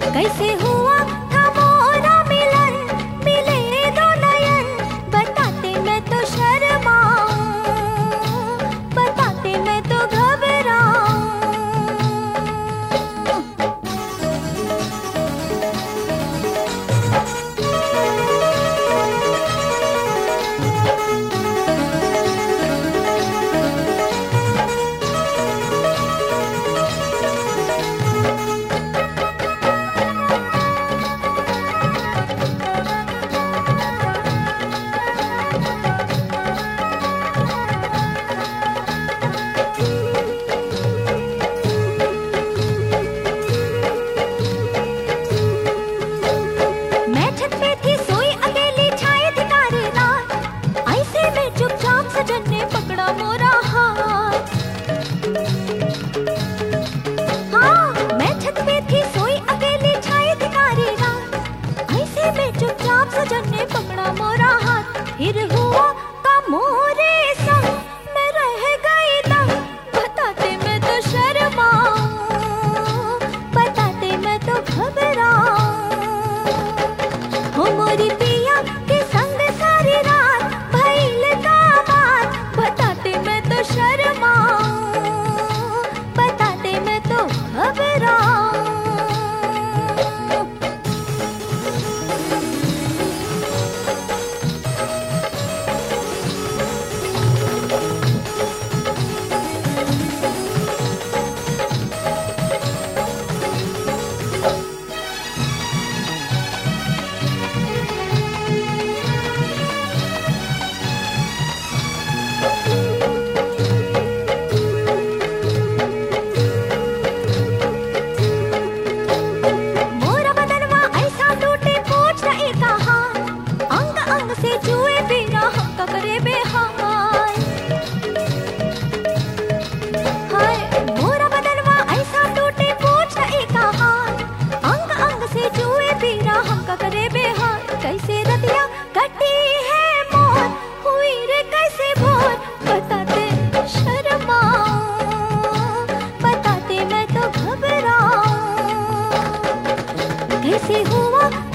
कैसे हुआ था मोरा मिलन, मिले दो नयन, बताते मैं तो शर्माऊं, बताते मैं तो घबराऊं। सजन ने पकड़ा मोरा हाथ, हाँ मैं छत पे थी सोई अकेली छाई थी कारी रात, ऐसे में चुपचाप सजन ने पकड़ा मोरा हाथ। फिर हुआ का मोरे संग मैं रह गई दंग, बताते मैं तो शर्माऊं, बताते मैं तो घबराऊं। हो मोरी पिया के संग सारी रात भइल शर्माऊं, बताते मैं तो घबराऊं। से जुए बिना हम का करे बेहाल, हाय मोरा बदनवा ऐसा टूटे पूछ एक हाल, अंग अंग से जुए बिना हम का करे बेहाल। कैसे रतिया कटी है मोर, हुई रे कैसे भोर, बताते शर्माऊं, बताते मैं तो घबराऊं। कैसे हुआ